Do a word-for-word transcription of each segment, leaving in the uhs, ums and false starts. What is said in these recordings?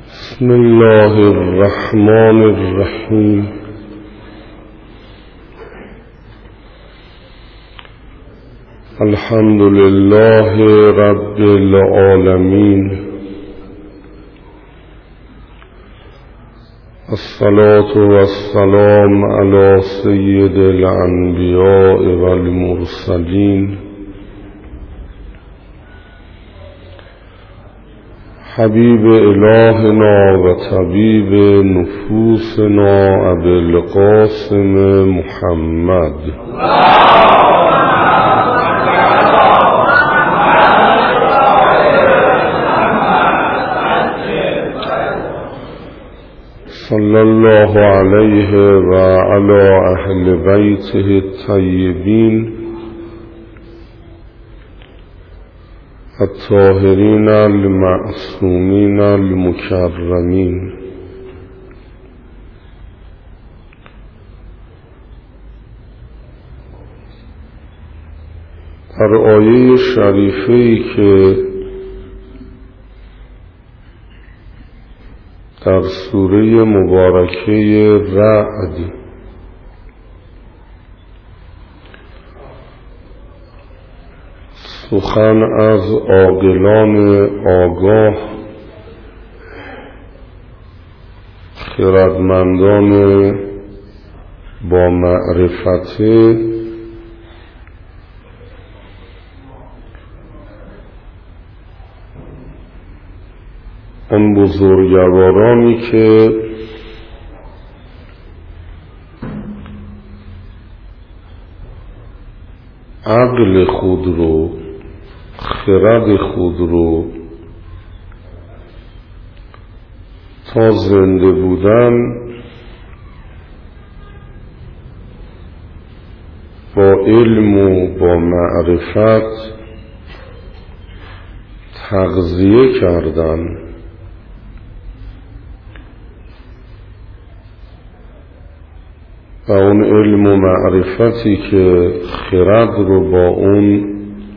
بسم الله الرحمن الرحیم. الحمد لله رب العالمین. الصلاة والسلام علی سید الانبیاء والمرسلین حبیب الهنا و طبیب نفوسنا ابی القاسم محمد صلی الله علیه و علی اهل بیته الطیبین الطاهرین المعصومین المکرمین. در آیه شریفه‌ای که در سوره مبارکه رعد سخن از عاقلان آگاه، خردمندان با معرفت، آن بزرگوارانی که عقل خود رو، خرد خود رو تا زنده بودن با علم و با معرفت تغذیه کردن و اون علم و معرفتی که خرد رو با اون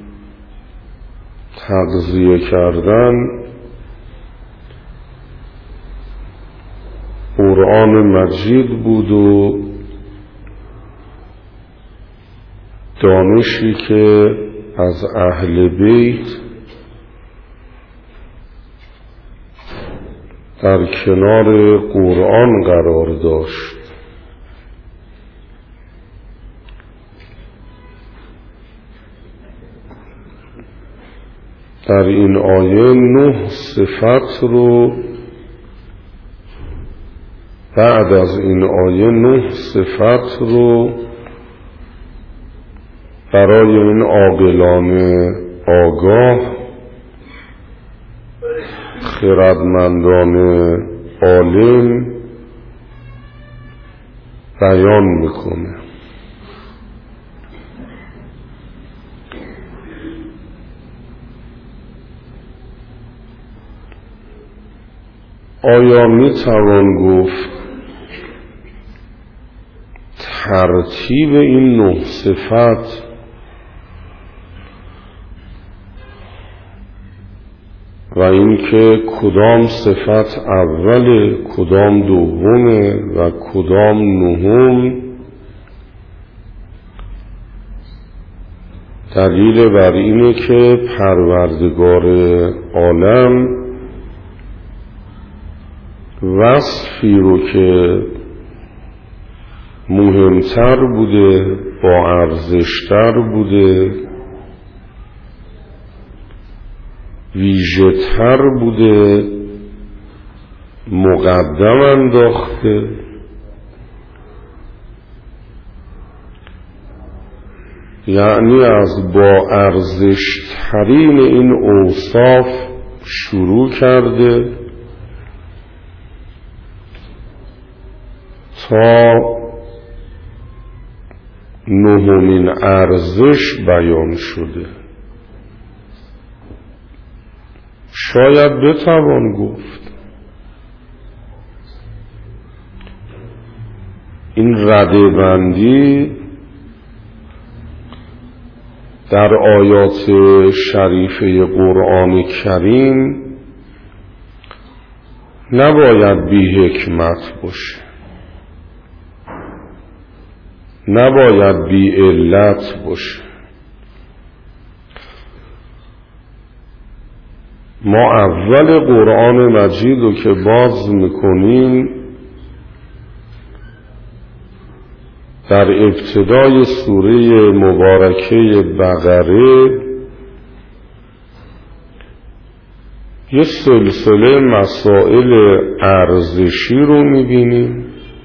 تغذیه کردن قرآن مجید بود و دانشی که از اهل بیت در کنار قرآن قرار داشت. در این آیه نه صفت رو، بعد از این آیه نه صفت رو برای این عاقلان آگاه، خردمندان عالم بیان میکنه. آیا می توان گفت ترتیب این نه صفت و اینکه کدام صفت اول، کدام دومه و کدام نهم دلیل بر اینه که پروردگار عالم وصفی رو که مهمتر بوده، با ارزشتر بوده، ویژه‌تر بوده مقدم انداخته. یعنی از با ارزشترین این اوصاف شروع کرده تا نهمین ارزش بیان شده. شاید بتوان گفت این رده بندی در آیات شریفه قرآن کریم نباید بی حکمت باشه، نباید بی علت باشه. ما اول قرآن مجید رو که باز میکنیم در ابتدای سوره مبارکه بقره یه سلسله مسائل ارزشی رو میبینیم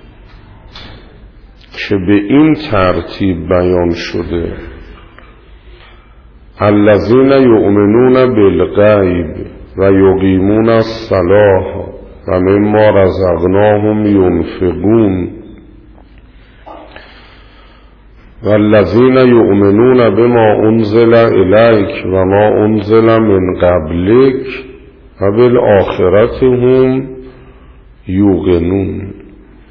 که به این ترتیب بیان شده: الذین یؤمنون بالغیب و یقیمون الصلاة و مما رزقناهم ینفقون والذین یؤمنون بما انزل الیک و ما انزل من قبلک و بالآخرة هم یوقنون.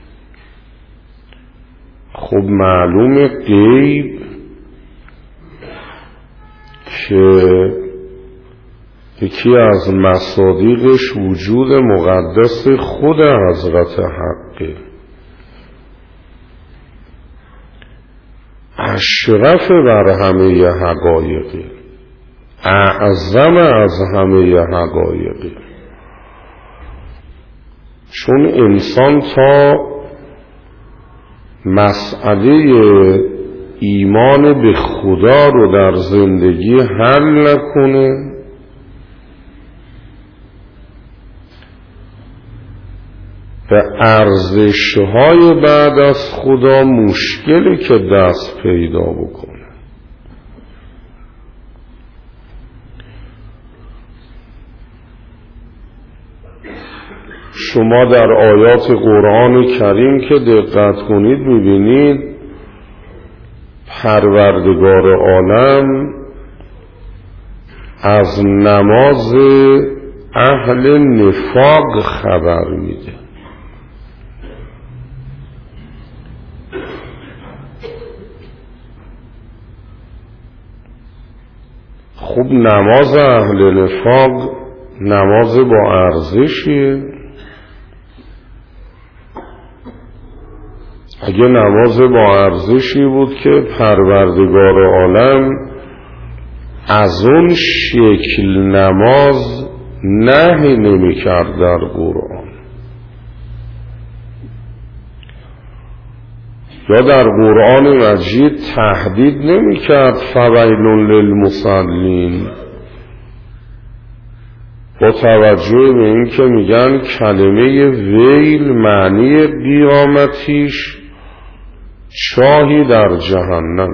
خب معلوم غیب که یکی از مصادیقش وجود مقدس خود حضرت حقه، اشرف بر همه حقایقه، اعظم از همه حقایقه. چون انسان تا مسئله ایمان به خدا رو در زندگی حل نکنه به ارزش‌های بعد از خدا مشکلی که دست پیدا بکنه. شما در آیات قرآن کریم که دقت کنید میبینید پروردگار عالم از نماز اهل نفاق خبر میده. خب نماز اهل نفاق نماز با ارزشیه. اگه نماز با ارزشی بود که پروردگار عالم از اون شکل نماز نهی نمی کرد در قرآن، یا در قرآن مجید تهدید نمی کرد فویل للمصلین، با توجه به این که میگن کلمه ویل معنی قیامتیش چاهی در جهنم.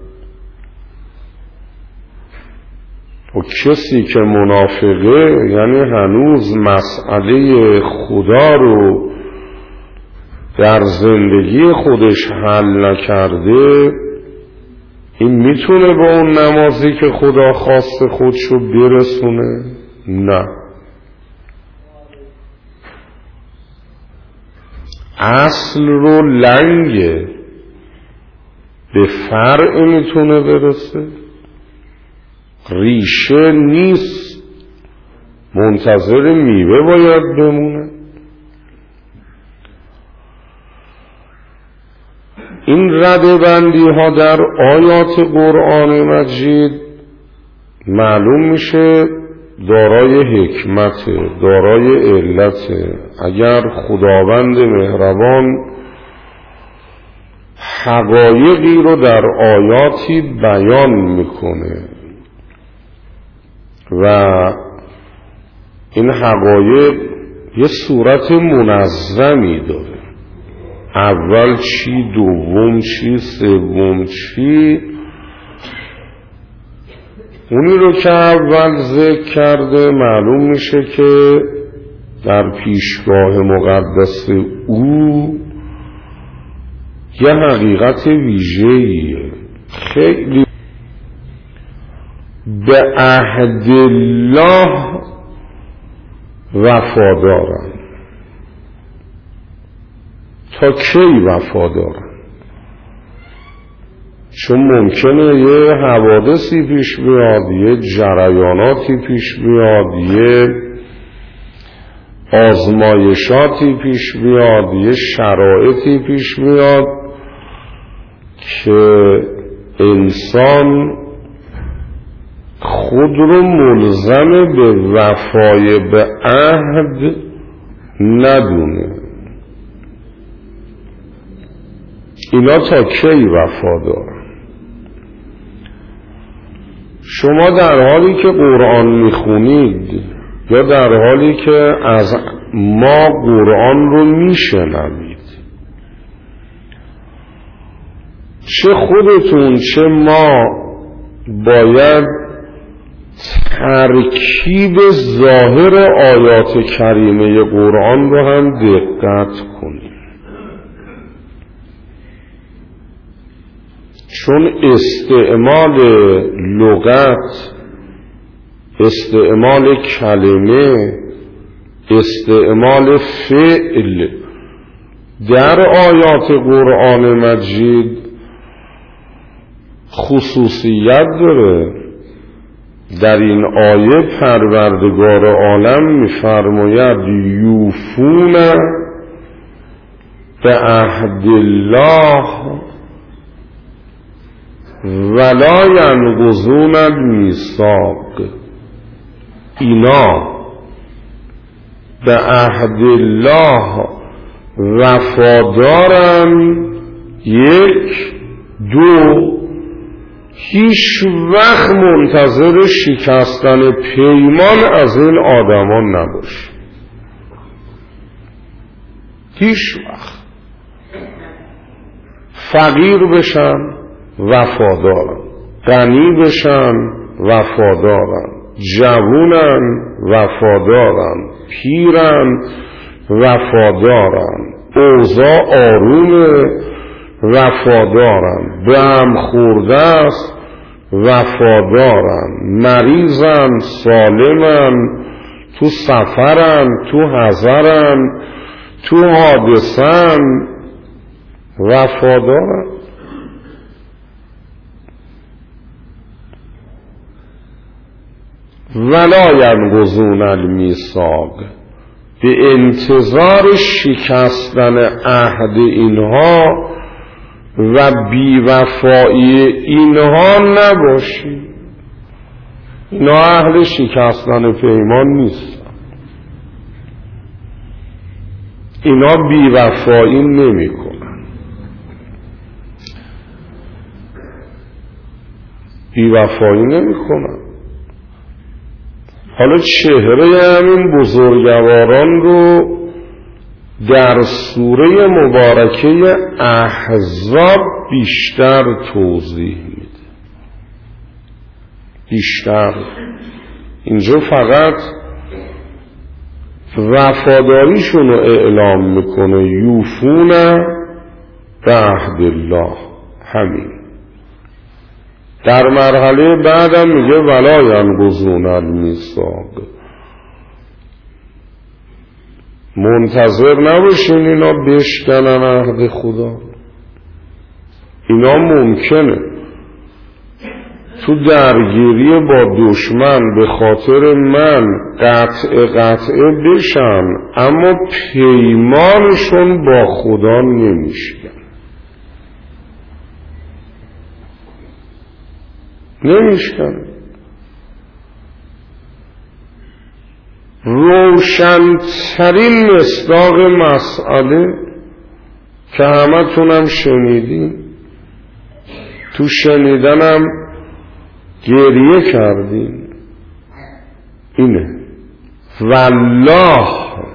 و کسی که منافقه یعنی هنوز مسئله خدا رو در زندگی خودش حل نکرده، این میتونه با اون نمازی که خدا خواست خودشو برسونه؟ نه. اصل رو لنگه، به فرع میتونه برسه، ریشه نیست، منتظر میوه باید بمونه. این ردبندی ها در آیات قرآن مجید معلوم میشه دارای حکمت، دارای علت. اگر خداوند مهربان حقایقی رو در آیاتی بیان میکنه و این حقایق یه صورت منظمی داره، اول چی، دوم چی، سوم چی، اونی رو که اول ذکر کرده معلوم میشه که در پیشگاه مقدس او یه حقیقت ویژه‌ایه. خیلی به عهد الله وفادارن. تا کی وفادارن؟ چون ممکنه یه حوادثی پیش بیاد، یه جریاناتی پیش بیاد، یه آزمایشاتی پیش بیاد، یه شرایطی پیش بیاد که انسان خود رو ملزم به وفای به عهد ندونه. اینا تا کی وفادار؟ شما در حالی که قرآن میخونید یا در حالی که از ما قرآن رو میشنوید، چه خودتون چه ما باید ترکیب ظاهر آیات کریمه قرآن رو هم دقت کنیم، چون استعمال لغت، استعمال کلمه، استعمال فعل در آیات قرآن مجید خصوصیت داره. در این آیه پروردگار عالم می‌فرماید یوفون به عهد الله ولا ینقضون المیثاق. اینا به عهد الله وفادارن. یک، دو، هیچ وقت منتظر شکستن پیمان از این آدمان نباش. هیچ وقت. فقیر بشن وفادارن، غنی بشن وفادارن، جوونن وفادارن، پیرن وفادارن، اوضاع آرومه وفادارن، به هم خورده است وفادارن، مریضن سالمن، تو سفرن، تو حضرن، تو حادثن وفادارن. ولا ینقضون المیثاق، به انتظار شکستن عهد اینها و بیوفایی اینها نباشید. اینا اهل شکستن پیمان نیست، اینا بیوفایی نمی کنن. بیوفایی نمی کنن. حالا چهره همین بزرگواران رو در سوره مبارکه احزاب بیشتر توضیح میده. بیشتر اینجا فقط وفاداریشون رو اعلام میکنه، یوفون به عهد الله. همین. در مرحله بعدم میگه ولا ینقضون المیثاق. منتظر نباشین اینا بشکنن عهد خدا. اینا ممکنه تو درگیری با دشمن به خاطر من قطع قطعه بشن، اما پیمانشون با خدا نمیشکن. نمیشکن. روشنترین مصداق مسئله که همه تونم شنیدیم، تو شنیدنم گریه کردیم، اینه والله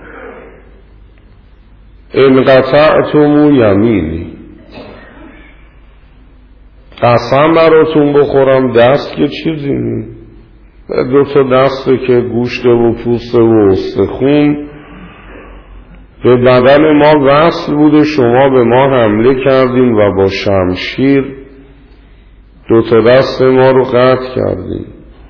ان قطعتم یمینی. قسم براتون بخورم دست که چیزی نی، دو تا دسته که گوشت و پوست و استخون به بدن ما وصل بوده، شما به ما حمله کردین و با شمشیر دو تا دست ما رو قطع کردین.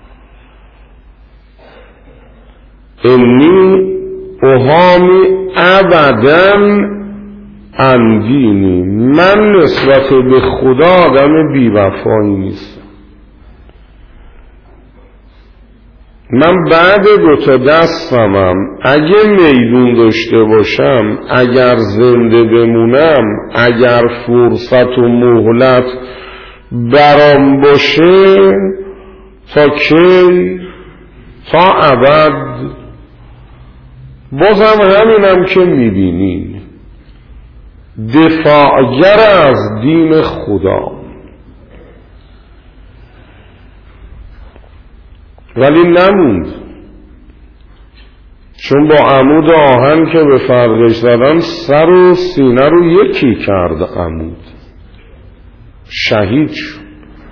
انی اوهامی ابداً اندینی، من نسبت به خدا آدم بیوفایی نیستم. من بعد دوتا دستمم اگه میدون داشته باشم، اگر زنده بمونم، اگر فرصت و مهلت برام باشه، تا کی؟ تا ابد. بازم همینم که میبینین، دفاعگر از دین خدا. ولی نموند، چون با عمود آهن که به فرقش زدن سر و سینه رو یکی کرد عمود، شهید شد.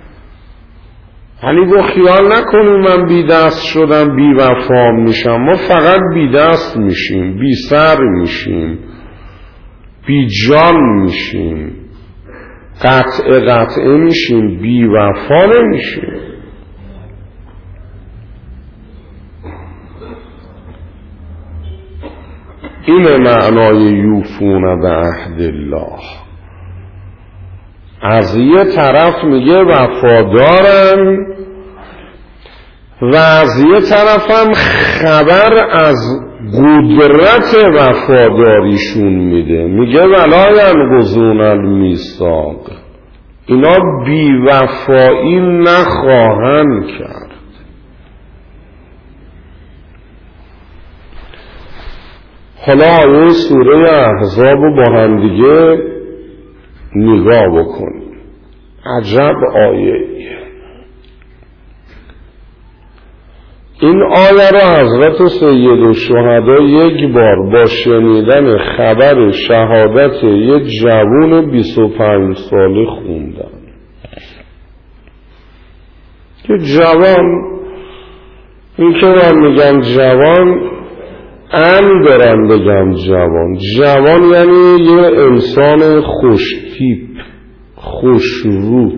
یعنی با خیال نکنیم من بی دست شدم بی وفا میشم. ما فقط بی دست میشیم، بی سر میشیم، بی جان میشیم، قطع قطعه میشیم، بی وفا نمیشیم. این معنای یوفون به عهد الله. از یه طرف میگه وفادارن و از یه طرف هم خبر از قدرت وفاداریشون میده، میگه ولا ینقضون المیثاق، اینا بی وفایی نخواهند کرد. حالا آیه سوره احزاب رو با هم دیگه نگاه بکنیم. عجب آیه ایه. این آیه را حضرت سید الشهدا یک بار با شنیدن خبر شهادت یک جوان بیست و پنج ساله خوندن. که جوان، این که من میگم جوان، ام دارم بگم جوان. جوان یعنی یه انسان خوش تیپ، خوش رو،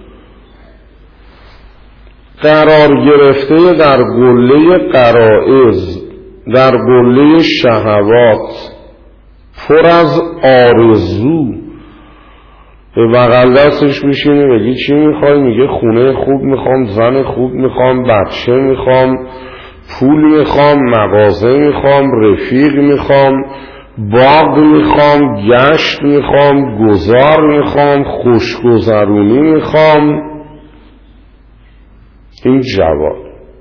قرار گرفته در قله غرایز، در قله شهوات، پر از آرزو. به بغل دستش میشینی بگی چی میخوای؟ میگه خونه خوب میخوام، زن خوب میخوام، بچه میخوام، پول میخوام، مغازه میخوام، رفیق میخوام، باغ میخوام، گشت میخوام، گذار میخوام، خوشگذرونی میخوام. این جوان.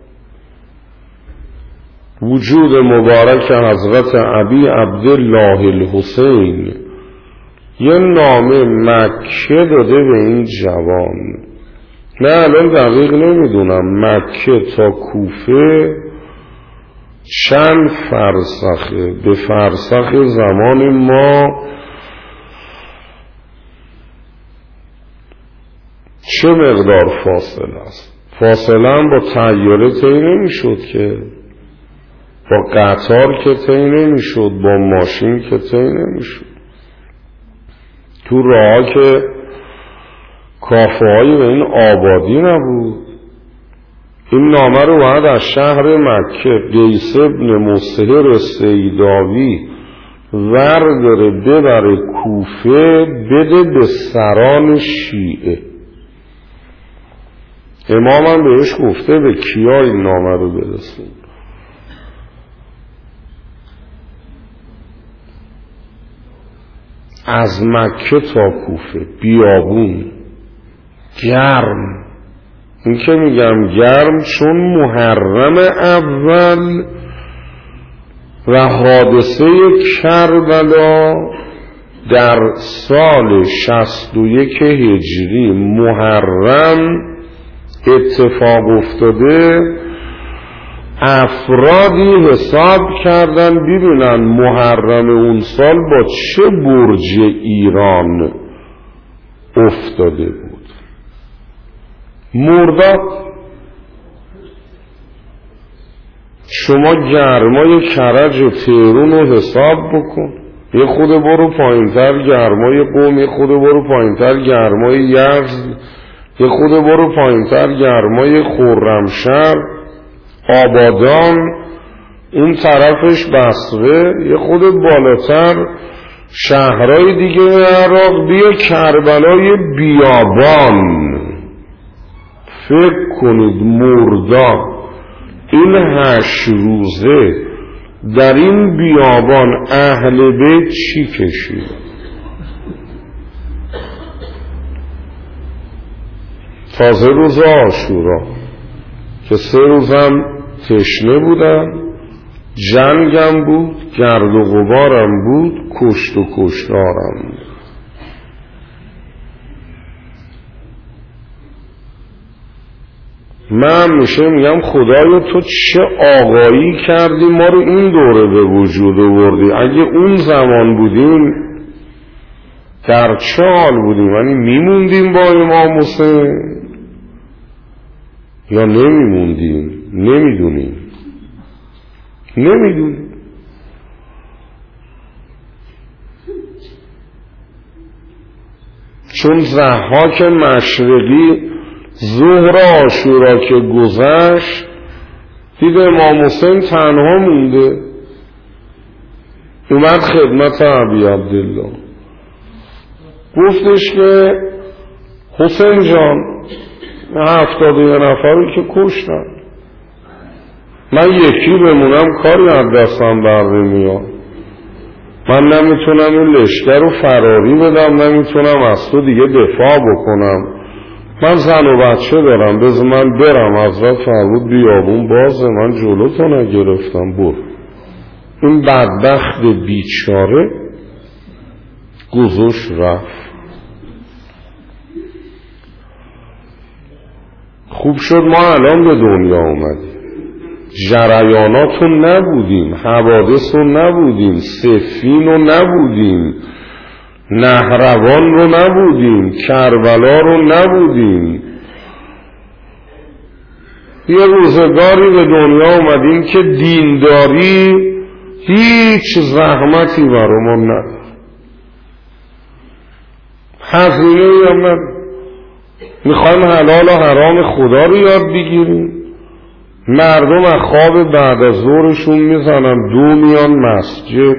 وجود مبارک حضرت ابی عبدالله الحسین یه نامه مکه داده به این جوان. نه الان دقیق نمیدونم مکه تا کوفه چند فرسخه، به فرسخ زمان ما چه مقدار فاصله است؟ فاصله هم با طیاره طی نمیشد که، با قطار که طی نمیشد، با ماشین که طی نمیشد. تو راه که کافه هایی به این آبادی نبود. این نامه رو باید از شهر مکه قیس ابن مسهر سیداوی ورداره ببره کوفه، بده به سران شیعه. امام هم بهش گفته به کیا این نامه رو برسون. از مکه تا کوفه بیابون گرم. این که میگم گرم چون محرم اول و حادثه کربلا در سال شصت و یک هجری محرم اتفاق افتاده. افرادی حساب کردن ببینن محرم اون سال با چه برج ایران افتاده بود. مرداد شما گرمای کرج و تهرون رو حساب بکن، یه خود برو پایینتر گرمای قم، یه خود برو پایینتر گرمای یزد، یه خود برو پایینتر گرمای خرمشهر، آبادان، اون طرفش بصره، یه خود بالاتر شهرهای دیگه عراق، بیا کربلای بیابان. فکر کنید مرداد این هشت روزه در این بیابان اهل بیت چی کشید؟ تازه روز عاشورا که سه روزم تشنه بودن، جنگم بود، گرد و غبارم بود، کشت و کشتارم بود. من میشه میگم خدایا تو چه آقایی کردی ما رو این دوره به وجود آوردی. اگه اون زمان بودیم در چه حال بودیم؟ یعنی میموندیم با امام حسین یا نمیموندیم؟ نمیدونیم نمیدونیم چون ضحاک مشرقی ظهر عاشورا که گذشت دید امام حسین تنها مونده، اومد خدمت ابی عبدالله گفتش که حسین جان هفتاد و یه نفری که کشتن، من یکی بمونم کاری از دستم بر نمیاد، من نمیتونم این لشکر رو فراری بدم، نمیتونم از تو دیگه دفاع بکنم، من زن و بچه دارم، بذار من برم. حضرت فرمود بیابون بازه، من جلو تو نگرفتم، برو. این بدبخت بیچاره گذاشت رفت. خوب شد ما الان به دنیا اومدیم، جریانات رو نبودیم، حوادث رو نبودیم، صفین رو نبودیم، نهروان رو نبودیم، کربلا رو نبودیم. یه روزگاری به دنیا اومدیم که دینداری هیچ زحمتی برامون نداره، هزینه‌ای هم نداره. میخوایم حلال و حرام خدا رو یاد بگیریم، مردم از خواب بعد از ظهرشون میزنن دو میان مسجد،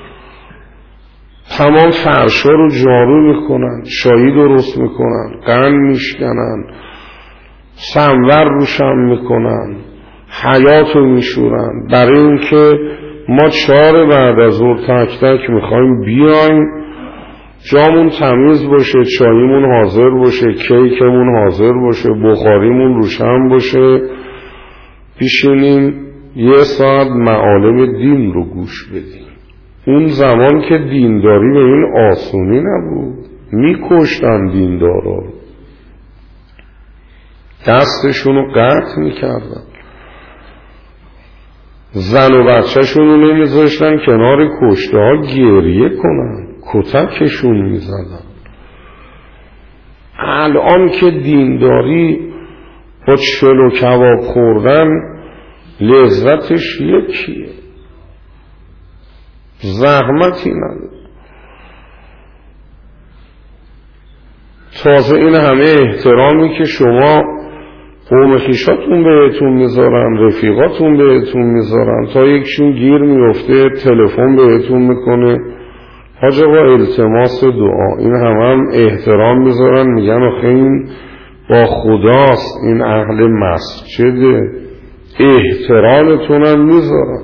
تمام فرشا رو جارو میکنن، چایی درست میکنن، قند میشکنن، سمور روشن میکنن، حیات رو میشورن، برای اینکه ما چهار بعد از ظهر تک تک میخوایم بیایم، جامون تمیز باشه، چاییمون حاضر باشه، کیکمون حاضر باشه، بخاریمون روشن باشه، بشینیم یه ساعت معالم دین رو گوش بدیم. اون زمان که دینداری به این آسونی نبود، میکشتن دیندارا رو، دستشون رو قطع میکردن، زن و بچه شون رو نمیذاشتن کنار کشته ها گریه کنن، کتکشون میزدن. الان که دینداری با چلو و کباب خوردن لذتش یکیه، زحمتی نداره. تازه این همه احترامی که شما قوم خویشاتون بهتون میذارن، رفیقاتون بهتون میذارن، تا یکشون گیر میفته تلفن بهتون میکنه حاج آقا التماس دعا، این همه هم احترام میذارن، میگن آخه این با خداست، این اهل مسجده، احترامتون هم میذارن.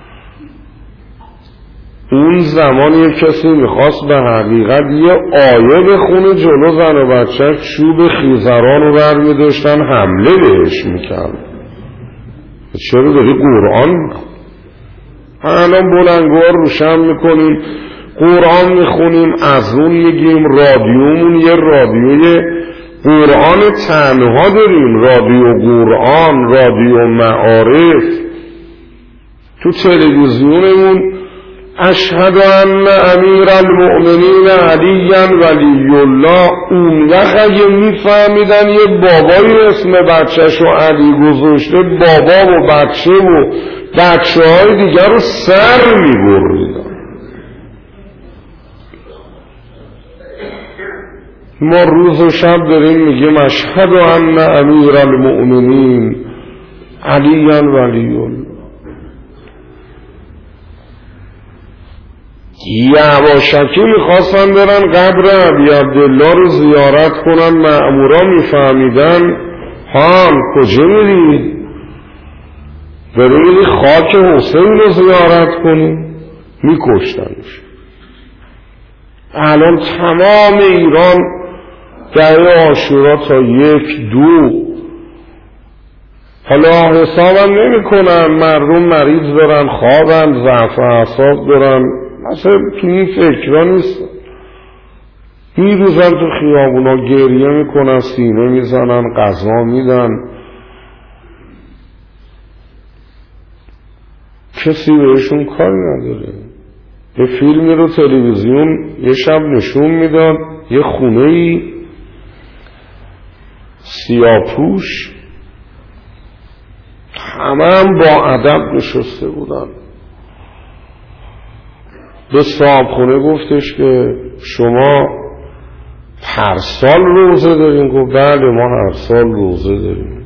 اون زمان یک کسی میخواست به حقیقت یه آیه بخونه جلو زن و بچه چوب خیزران رو بر میداشتن حمله بهش میکرد. چرا داری قرآن الان بلنگوار روشن میکنیم، قرآن میخونیم، از اون میگیم، رادیومون یه رادیوی قرآن تنها داریم، رادیو قرآن، رادیو معارف. تو تلویزیونمون اشهد ان امیر المؤمنین علی ولی الله، اون وقت اگه میفهمیدن یه بابای اسم بچهشو علی گذاشته، بابا و بچه و بچه های دیگر رو سر میبریدن. ما روز و شب داریم میگیم اشهد ان امیر المؤمنین علی ولی الله. یواشکی میخواستن برن قبر ابی عبدالله رو زیارت کنن، مأمورا میفهمیدن هان کجا میرید؟ بریم خاک حسین رو زیارت کنیم، میکشتنش. الان تمام ایران دهه عاشورا تا یک دو، حالا حسابم نمی کنن، مردم مریض دارن، خوابن، ضعف اعصاب دارن، مثلا تو این فکرها نیست. میروزن تو خیابونا گریه میکنن، سینه میزنن، غذا میدن، کسی بهشون کار نداره. یه فیلمی رو تلویزیون یه شب نشون میداد، یه خونه‌ای سیاه‌پوش همه هم با ادب نشسته بودن. به صاحب خونه گفتش که شما هر سال روزه دارین؟ گفت بله ما هر سال روزه داریم.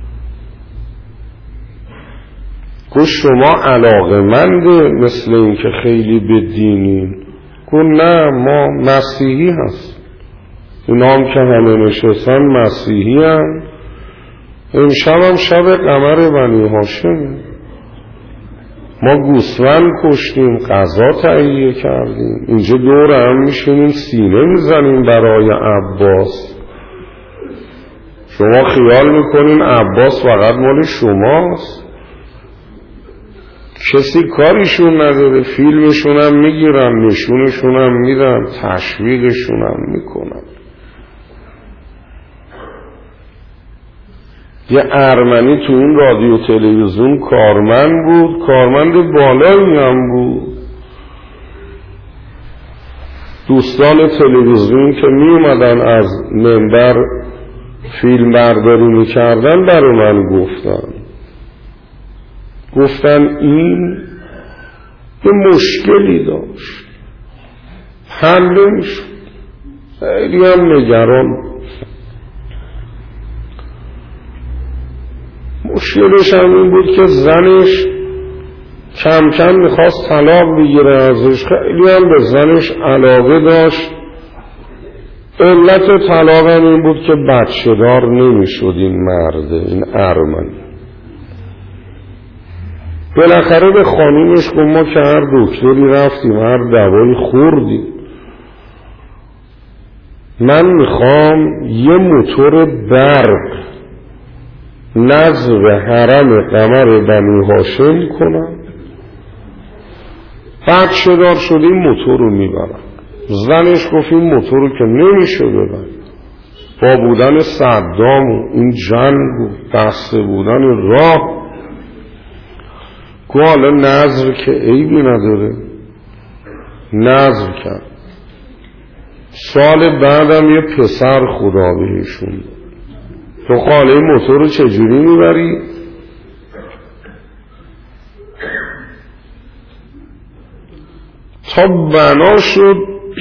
گفت شما علاقه‌منده مثل این که خیلی به دینین؟ گفت نه ما مسیحی هست. اونا هم که همه نشستن مسیحی هم. امشب هم شب قمر بنی هاشم، ما گوسفند کشتیم، غذا تهیه کردیم، اینجا دور هم میشینیم سینه میزنیم برای عباس. شما خیال میکنین عباس فقط مال شماست؟ کسی کاریشون نداره، فیلمشون هم میگیرن، نشونشون هم میدن، تشویقشون هم میکنن. یه ارمنی تو این رادیو تلویزیون کارمند بود، کارمند بالایی هم بود. دوستان تلویزیون که می اومدن از منبر فیلم برداری میکردن برای من گفتن گفتن این یه مشکلی داشت، حل نمیشد. خیلی هم نگران. مشکلش هم این بود که زنش کم کم میخواست طلاق بگیره ازش، خیلی هم به زنش علاقه داشت. علت طلاق هم این بود که بچه دار نمیشد این مرده، این ارمنی. بالاخره به خانومش گفت ما که هر دکتری رفتیم، هر دوایی خوردیم، من میخوام یه موتور برق نزد حرم قمر بنی هاشم کنم، بچه دار شده این موتور رو میبرم. زنش گفت این موتور رو که نمیشه ببر، با بودن صدام و این جنگ و بسته بودن راه، گفت حالا نظر که عیبی نداره. نظر کرد. سال بعدم یه پسر خدا بهشون. تو خاله موتور رو چجوری میبری؟ تا بنا شد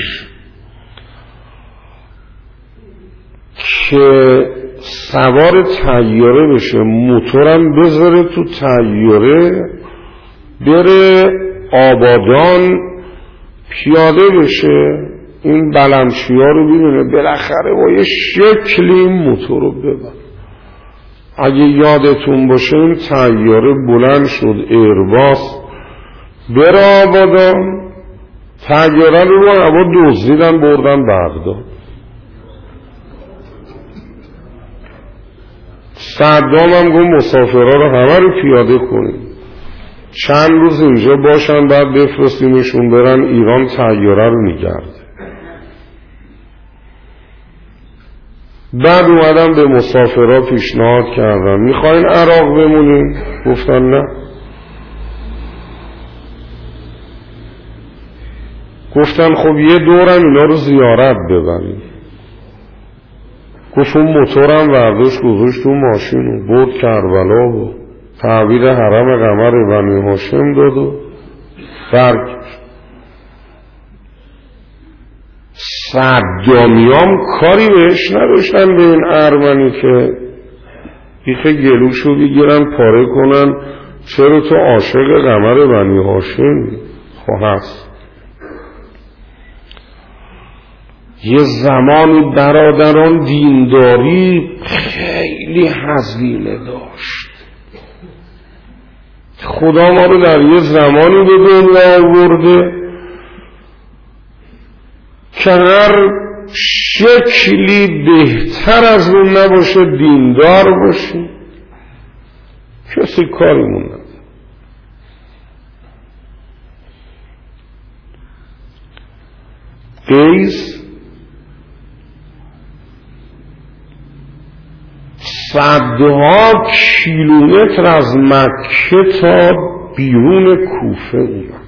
که سوار طیاره بشه، موتورم بذاره تو طیاره بره آبادان پیاده بشه، این بلمچی ها رو ببینه، بالاخره با یه شکلی این موتور رو ببر. اگه یادتون باشه این طیاره بلند شد ایرباس بره آبادان، طیاره رو رو هوا دزدیدن بردن بغداد. صدام هم گفت مسافرها رو همه رو پیاده کنیم، چند روز اینجا باشن بعد بفرستیمشون برن ایران، طیاره رو میگرده. بعد اومدم به مسافرها پیشنهاد کردم میخواین عراق بمونیم؟ گفتن نه. گفتن خب یه دورم اینا رو زیارت ببریم. گفت اون موتورم ورداشت گذاشت تو ماشین و برد کربلا و تعبیر حرم قمر بنی هاشم داد و برگشت. صدامیام کاری بهش نداشتن به این ارمنی که بیخ گلوشو بگیرن پاره کنن چرا تو عاشق قمر بنی هاشمی؟ خب هست. یه زمانی برادران دینداری خیلی هزینه داشت، خدا ما رو در یه زمانی به دنیا آورده که هر شکلی بهتر از اون نباشه دیندار باشی، کسی کاریمون نداره. قیس صدها کیلومتر از مکه تا بیرون کوفه اومد.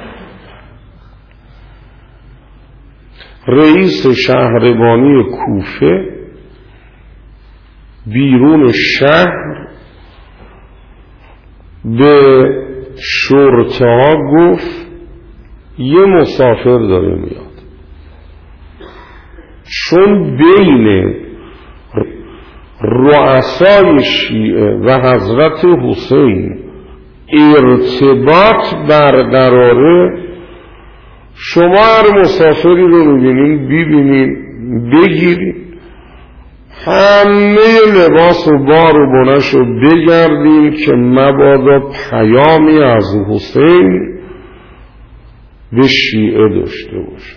رئیس شهربانی کوفه بیرون شهر به شرطه ها گفت یه مسافر داره میاد، چون بین رؤسای شیعه و حضرت حسین ارتباط برقراره، شما هر مسافری رو میبینین ببینین بگیرین، همه لباس و بار و بنش رو بگردین که مبادا پیامی از حسین به شیعه داشته باشه.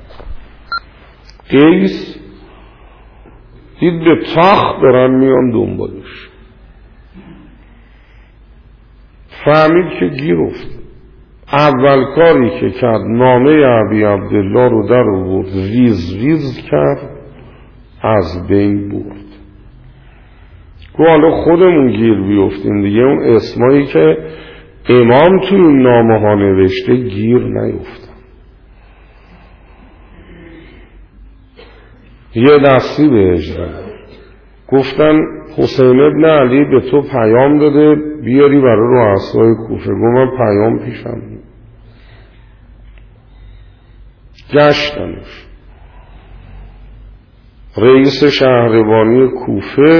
قیس دید به تاخت دارن میان دنبالش، فهمید که گیر افته. اول کاری که کرد نامه ابی عبدالله رو در آورد، ریز ریز کرد، از بین برد. گفت حالا خودمون گیر بیفتیم دیگه، اون اسمایی که امام توی اون نامه ها نوشته گیر نیفتن. یه دستی بهش دادن، گفتن حسین ابن علی به تو پیام داده بیاری برای رؤسای کوفه. گفت من پیام پیشم. گشتنش. رئیس شهربانی کوفه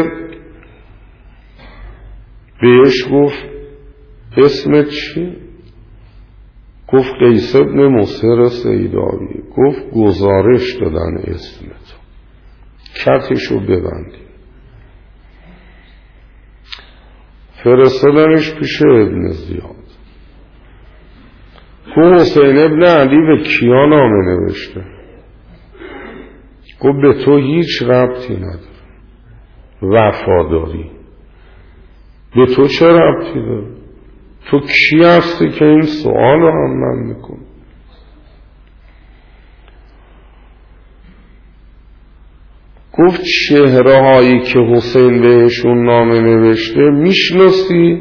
بهش گفت اسمت چی؟ گفت قیس ابن مصر سیداوی. گفت گزارش دادن اسمت، کتشو ببندی. فرستادنش پیش ابن زیاد. گفت حسین ابن علی به کیا نامه نوشته؟ گفت به تو هیچ ربطی نداره، وفاداری. به تو چه ربطی داره؟ تو کی هستی که این سوال رو هم من میکنی؟ گفت چهره هایی که حسین بهشون نامه نوشته میشناسی؟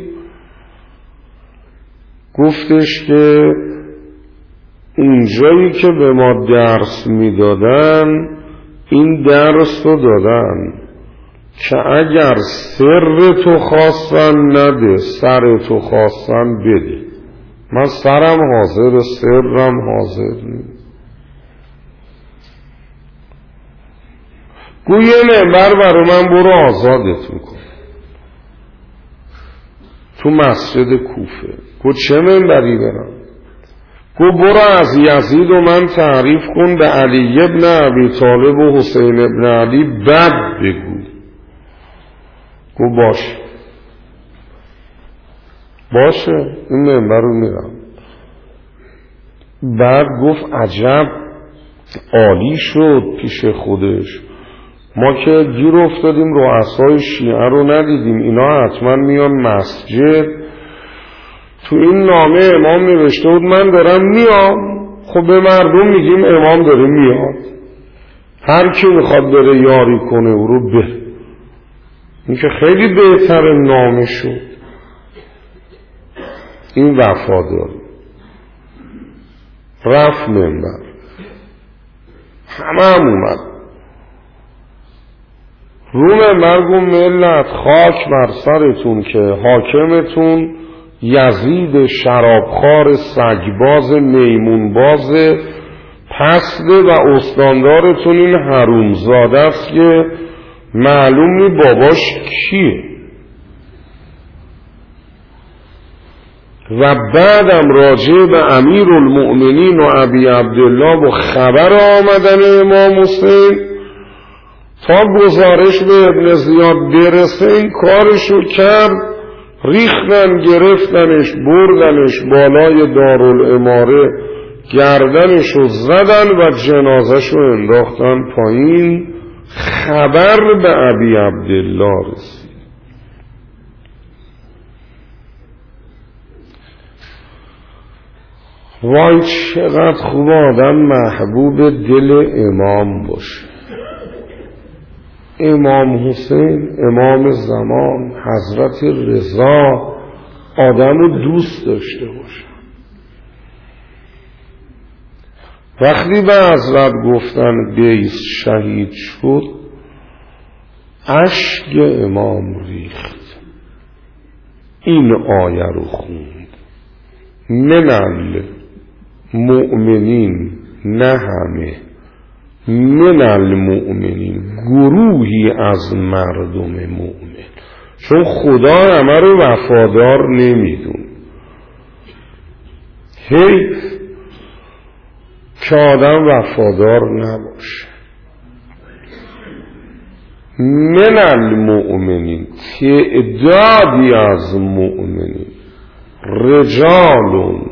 گفتش که اونجایی که به ما درس میدادن این درس رو دادن که اگر سر تو خواستن نده، سر تو خواستن بده. من سرم حاضر، سرم حاضر نیست. گویه منبر برای من برو آزادت میکن تو مسجد کوفه. گو چه منبری برم؟ گو برو از یزید و من تعریف کن، به علی ابن ابی طالب و حسین ابن علی بد بگو. گو باشه باشه این منبر رو میرم. بعد گفت عجب عالی شد پیش خودش، ما که گیر افتادیم رؤسای شیعه رو ندیدیم، اینا حتما میان مسجد. تو این نامه امام نوشته بود من دارم میام، خب به مردم میگیم امام داره میاد، هر کی میخواد بره یاری کنه او رو بره. این که خیلی بهتر نامه شد. این وفاداری. رفت منبر، همه هم اومد رو منبر گفت ملت خاک بر سرتون که حاکمتون یزید شرابخوار سگباز میمونباز پسته و استاندارتون این حرومزاده است که معلوم نی باباش کیه. و بعدم راجع به امیر المؤمنین و ابی عبدالله و خبر آمدن امام حسین تا گزارش به ابن زیاد برسه این کارشو کرد، ریختن، گرفتنش، بردنش بالای دارالاماره، گردنش رو زدن و جنازش رو انداختن پایین. خبر به ابی عبدالله رسید. وای چقدر خوب آدم محبوب دل امام باشه. امام حسین، امام زمان، حضرت رضا، آدم رو دوست داشته باشه. وقتی به حضرت گفتن بیس شهید شد، اشک امام ریخت. این آیه رو خوند: من المؤمنین، نه همه، من المؤمنین، گروهی از مردم مؤمن. چون خدا همه رو وفادار نمیدون. حیف که آدم وفادار نباشه. من المؤمنین، تعدادی از مؤمنین، رجالون،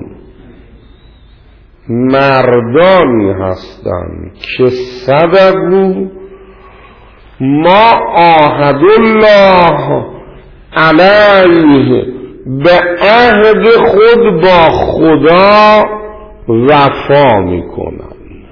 مردانی هستند که صدقوا ما عاهد الله علیه، به عهد خود با خدا وفا میکنند.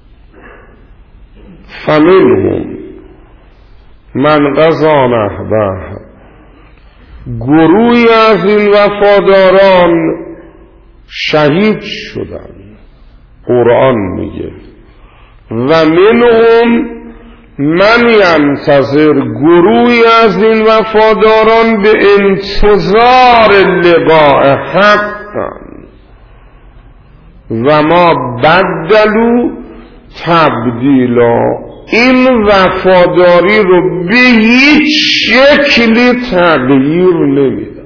فمنهم من قضا نحبه، گروهی از این وفاداران شهید شدند. قرآن میگه و منهم من ینتظر، گروهی از این وفاداران به انتظار لقاء حقند و ما بدلوا تبدیلا. این وفاداری رو به هیچ شکلی تغییر نمیدن.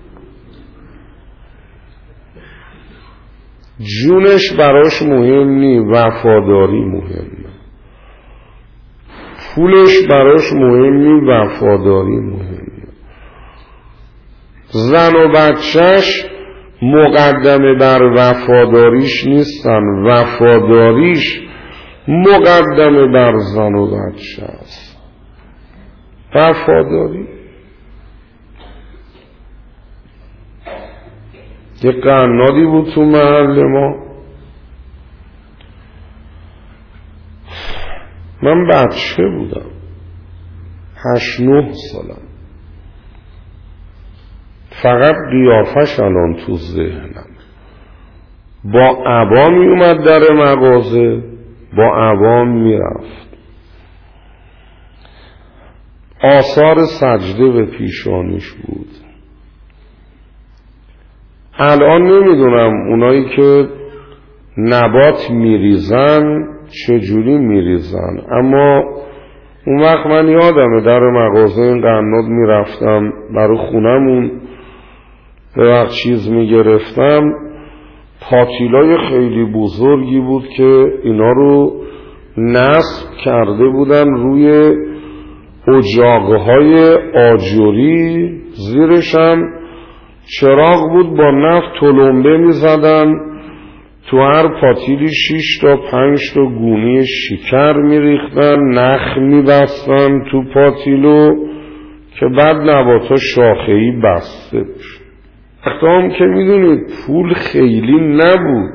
جونش براش مهم نی، وفاداری مهمه. پولش براش مهم نی، وفاداری مهمه. زن و بچهش مقدمه بر وفاداریش نیستن، وفاداریش مقدمه بر زن و بچه است. وفاداری. یه قنادی بود تو محل ما، من بچه بودم، هشت نه سالم، فقط قیافش الان تو ذهنم. با عبا می اومد در مغازه، با عبا می رفت، آثار سجده به پیشانیش بود. الان نمیدونم اونایی که نبات میریزن چجوری میریزن، اما اون وقت من یادمه در مغازه این قناد میرفتم، برای خونمون به وقت چیز میگرفتم، پاتیلای خیلی بزرگی بود که اینا رو نصب کرده بودن روی اجاقهای آجوری، زیرشم چراغ بود، با نفت تلمبه می زدن، تو هر پاتیلی شیش تا پنج تا گونی شکر می ریختن، نخ می بستن تو پاتیلو که بعد نباتا شاخه‌ای بسته بشه. وقتا هم که می دونید پول خیلی نبود،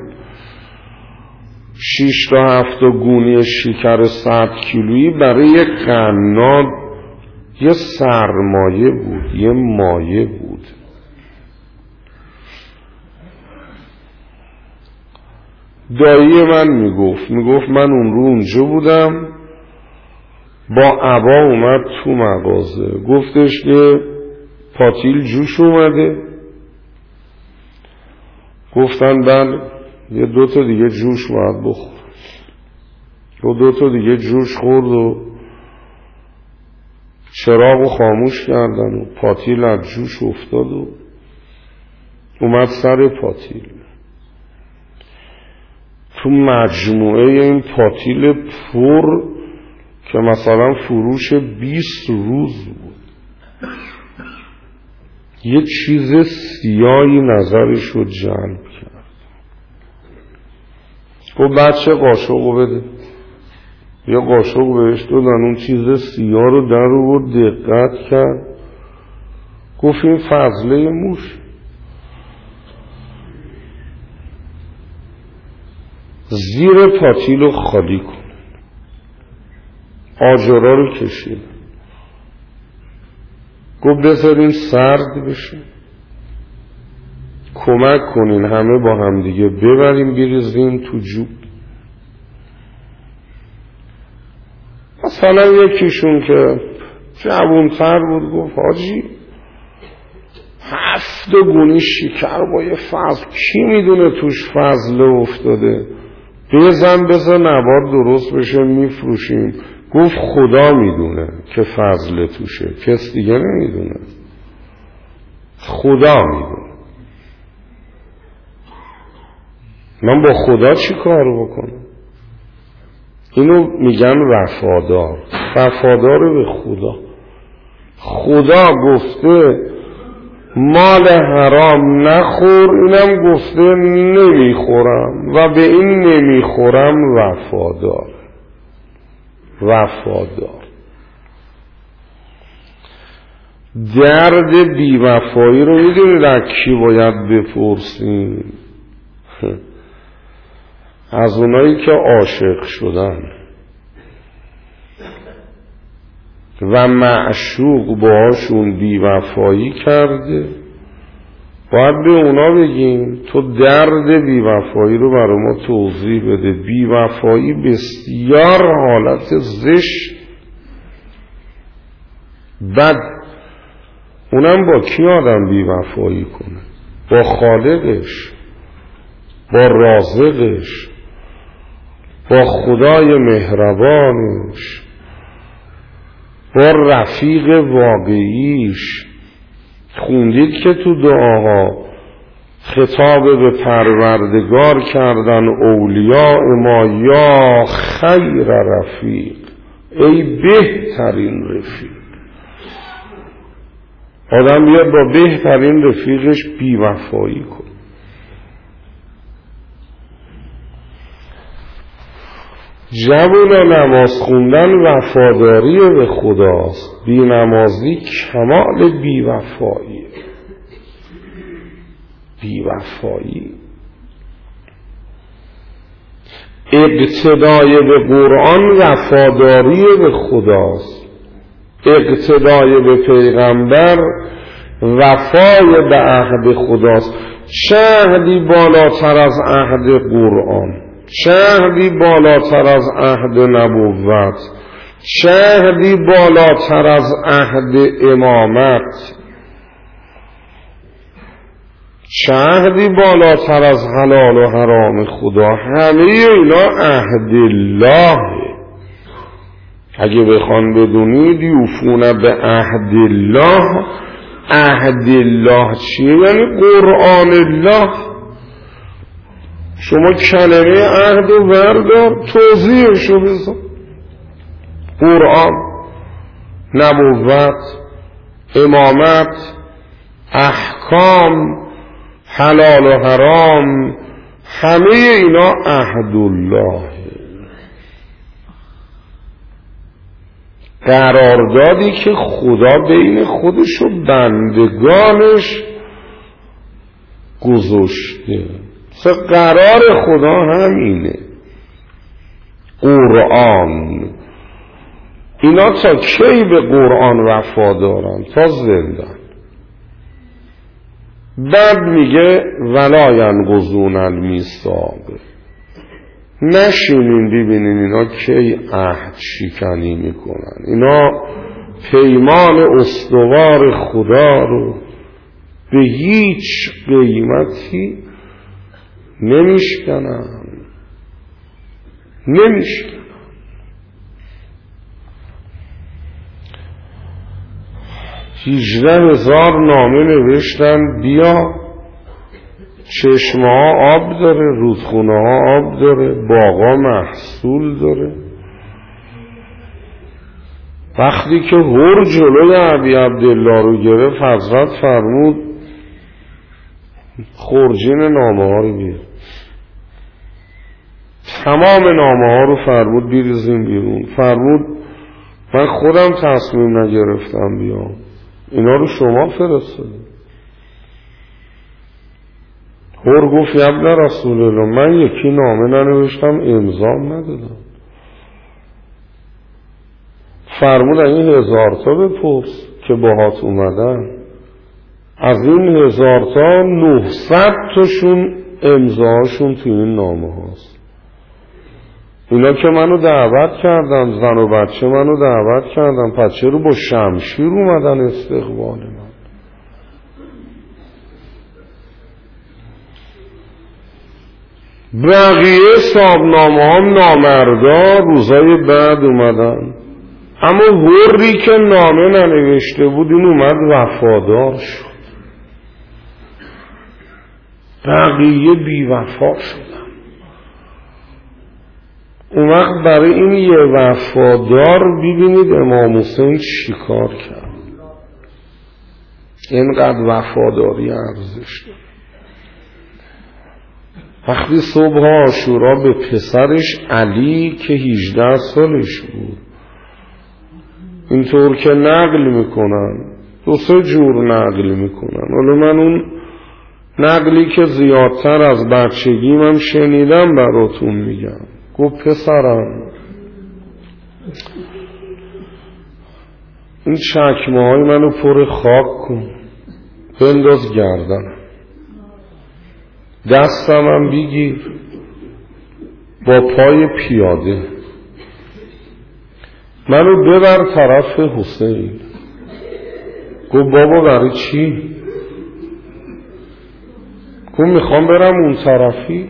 شیش تا هفت تا گونی شکر صد کیلویی برای یک قناد یه سرمایه بود، یه مایه بود. دایی من میگفت میگفت من اون رو اونجا بودم، با عبا اومد تو مغازه، گفتش که پاتیل جوش اومده. گفتن بله، یه دو تا دیگه جوش باید بخور. و دو تا دیگه جوش خورد و چراغو خاموش کردن و پاتیل از جوش افتاد و اومد سر پاتیل. تو مجموعه این پاتیل پر که مثلا فروش بیست روز بود، یه چیز سیاهی نظرش رو جلب کرد. گفت بچه قاشقو بده. یه قاشق بهش دادن، اون چیز سیاه رو در رو دقت کرد، گفت این فضله موش. زیر پاتیل رو خالی کن. آجرها رو کشید. گفت بذارین سرد بشه، کمک کنین همه با هم دیگه ببریم بریزیم تو جوب. مثلا یکیشون که جوان‌تر بود گفت حاجی هفت گونی شکر با یه فضل، کی میدونه توش فضله افتاده، بزن بزن نبات درست بشه میفروشیم. گفت خدا میدونه که فضله توشه، کس دیگه نمیدونه، خدا میدونه. من با خدا چی کار بکنم؟ اینو میگن وفادار. وفادار به خدا. خدا گفته مال حرام نخور، اینم گفته نمیخورم و به این نمیخورم وفادار. وفادار. درد بیوفایی رو میدونید از کی باید بپرسیم؟ از اونایی که عاشق شدن و معشوق باهاشون بیوفایی کرده، باید به اونا بگیم تو درد بیوفایی رو برای ما توضیح بده. بیوفایی بسیار حالت زشت، بد. اونم با کی آدم بیوفایی کنه؟ با خالقش، با رازقش، با خدای مهربانش، با رفیق واقعیش. خوندید که تو دعاها خطاب به پروردگار کردن اولیاء ما یا خیر رفیق، ای بهترین رفیق. آدم بیاد با بهترین رفیقش بیوفایی کن. جوونا نماز خوندن وفاداری به خداست، بی نمازی کمال بیوفایی. بیوفایی اقتدای به قرآن وفاداری به خداست، اقتدای به پیغمبر وفای به عهد خداست. چه عهدی بالاتر از عهد قرآن؟ چه عهدی بالاتر از عهد نبوت؟ چه عهدی بالاتر از عهد امامت؟ چه عهدی بالاتر از حلال و حرام خدا؟ همه اینا عهد الله. اگه بخوان بدونید یوفون به عهد الله. عهد الله چیه؟ یعنی قرآن الله. شما کلمه عهد و وردار توضیحشو بزن. قرآن، نبوت، امامت، احکام، حلال و حرام، همه اینا عهد الله. قراردادی که خدا بین خودش و بندگانش گذاشته. قرار خدا همینه. قرآن. اینا تا کی به قرآن وفادارن؟ تا زندن. بعد میگه ولا ینقضون المیثاق. نشینین ببینین اینا کی عهد شکنی میکنن. اینا پیمان استوار خدا رو به هیچ قیمتی نمیشکنن. نمیشکنن. هجده هزار نامه نوشتن بیا، چشمه ها آب داره، رودخونه ها آب داره، باغا محصول داره، وقتی که هر جلوی ابی عبدالله رو گرفت حضرت فرمود خرجین نامه ها رو بیار، تمام نامه ها رو فرمود بیریزیم بیرون. فرمود من خودم تصمیم نگرفتم بیام، اینا رو شما فرستادید. هر گفت ابن رسول الله من یکی نامه ننوشتم امضام ندادم. فرمود این هزار تا بپرس که باهات اومدن، از این هزار تا نهصد تاشون امضاشون توی این نامه هاست. اینا که منو دعوت کردن، زن و بچه منو دعوت کردن، پس چرا با شمشیر اومدن استقبال من؟ بقیه صاحبنامه هم نامردا روزای بعد اومدن، اما هری که نامه ننوشته بود این اومد وفادار شد. بقیه بی وفا شدن. اون وقت برای این یه وفادار ببینید امام حسین چی کار کرد. اینقدر وفاداری ارزش داره. وقتی صبح عاشورا به پسرش علی که هجده سالش بود اینطور که نقل میکنن، دو سه جور نقل میکنن، حالا من اون نقلی که زیادتر از بچگی من شنیدم براتون میگم. گفت پسرم این چکمه های منو پر خاک کن بنداز گردنم، دستم هم بگیر با پای پیاده منو ببر طرف حسین. گفت بابا برای چی؟ گفت میخوام برم اون طرفی.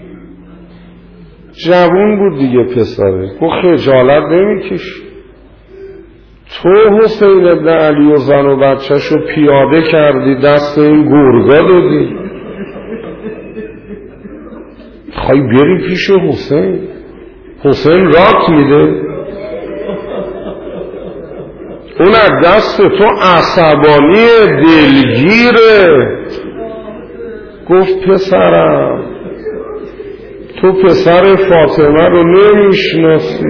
جوون بود دیگه پسره. گفت خجالت نمیکشی؟ تو حسین ابن علی و زن و بچه‌شو پیاده کردی دست این گرگا دادی، خواهی بری پیش حسین؟ حسین رات میده؟ اون از دست تو عصبانی دلگیره. گفت پسرم تو پسر فاطمه رو نمیشناسی.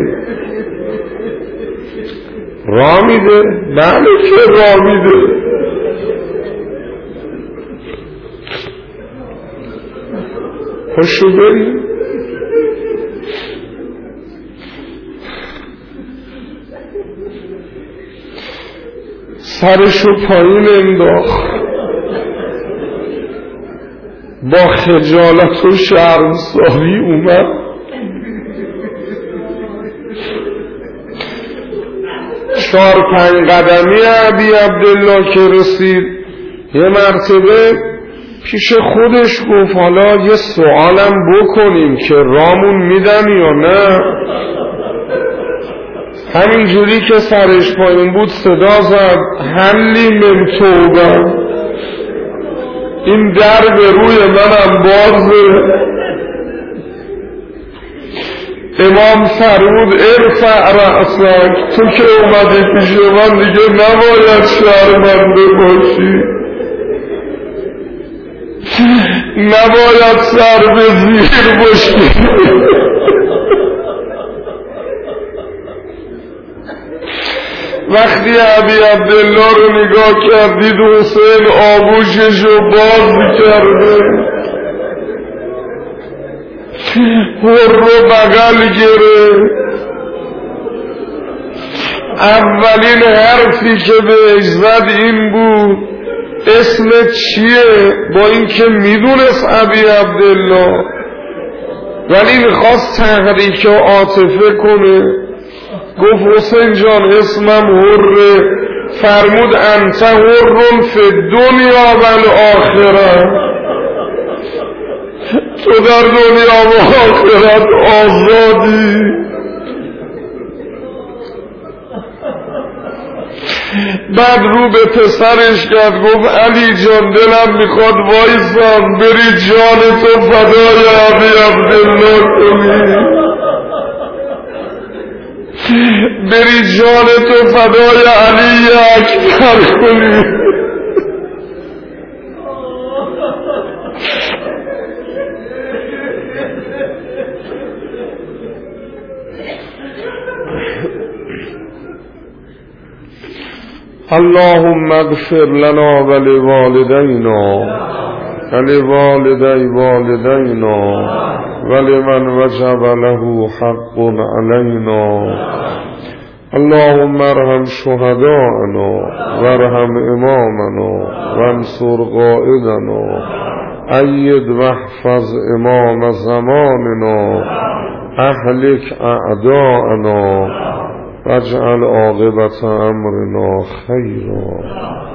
را میده؟ بله که را میده. پشو بریم. سرشو پایین انداخت، با خجالت و شرمساری اومد چهار پنج قدمی ابی عبدالله که رسید یه مرتبه پیش خودش گفت حالا یه سوالم بکنیم که رامون میدم یا نه. همین جوری که سرش پایین بود صدا زد حلی من توبه، این در به روی منم بازه. امام فرمود ارفع رأسک، تو که اومدی پیش من دیگه نباید شرمنده باشی، نباید سر به زیر باشی. وقتی ابی عبدالله رو نگاه کردید حسین آغوشش رو باز کرده، هر رو بغل گرفت. اولین حرفی که بهش زد این بود اسمت چیه؟ با اینکه میدونست ابی عبدالله ولی میخواست تحریک و عاطفه کنه. گفت حسین جان اسمم هره. فرمود انت هرون فی دنیا و الاخره، تو در دنیا و آخرت آزادی. بعد رو به پسرش کرد گفت علی جان دلم میخواد وایسم بری جان تو فدای ابی عبدالله کنی. بری جان تو فدای علی اکبر کنی. اللهم اغفر لنا ولوالدينا ولوالدي والدينا ولمن وجب له حق علينا. اللهم ارحم شهداءنا وارحم امامنا وانصر قائدنا أيد واحفظ امام زماننا اهلك اعداءنا واجعل عاقبة امرنا خيرا.